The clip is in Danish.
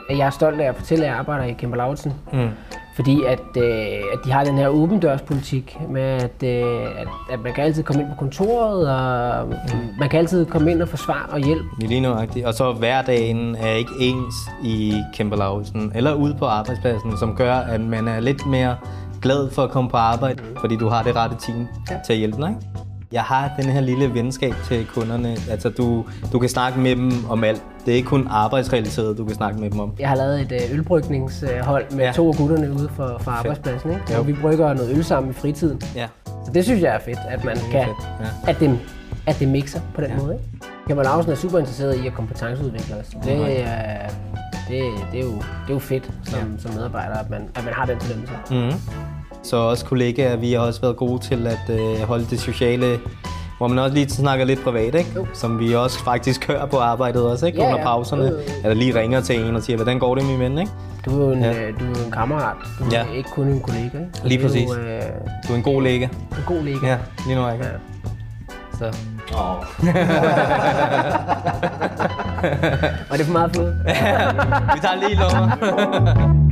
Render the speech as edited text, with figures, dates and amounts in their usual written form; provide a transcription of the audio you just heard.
at jeg er stolt af at fortælle, at jeg arbejder i Kemper Lauritsen. Fordi at de har den her åben dørspolitik med, at man kan altid komme ind på kontoret, og man kan altid komme ind og få svar og hjælp. Det er lige nøjagtigt. Og så hverdagen er ikke ens i Kemper Lauritsen eller ude på arbejdspladsen, som gør, at man er lidt mere glad for at komme på arbejde, fordi du har det rette team til at hjælpe dig, ikke? Jeg har den her lille venskab til kunderne. Altså, du kan snakke med dem om alt. Det er ikke kun arbejdsrelateret, du kan snakke med dem om. Jeg har lavet et ølbrygningshold med 2 af gutterne ude for arbejdspladsen, ikke? Og vi brygger noget øl sammen i fritiden. Ja. Så det synes jeg er fedt, at man kan, at det mixer på den måde, ikke? Kemper Lauritsen er super interesseret i at kompetenceudvikle os. Det er jo fedt som medarbejder, at man har den fornemmelse. Så også kollegaer, vi har også været gode til at holde det sociale, hvor man også lige snakker lidt privat, ikke? Som vi også faktisk hører på arbejdet også, ikke? Under pauserne. Eller lige ringer til en og siger, hvordan går det, min ven, ikke? Du er jo en kammerat. Du er ikke kun en kollega, ikke? Lige præcis. Du er en god kollega. En god kollega. Ja, lige nu, ikke? Så. Var det for meget flod? Vi tager lige lov.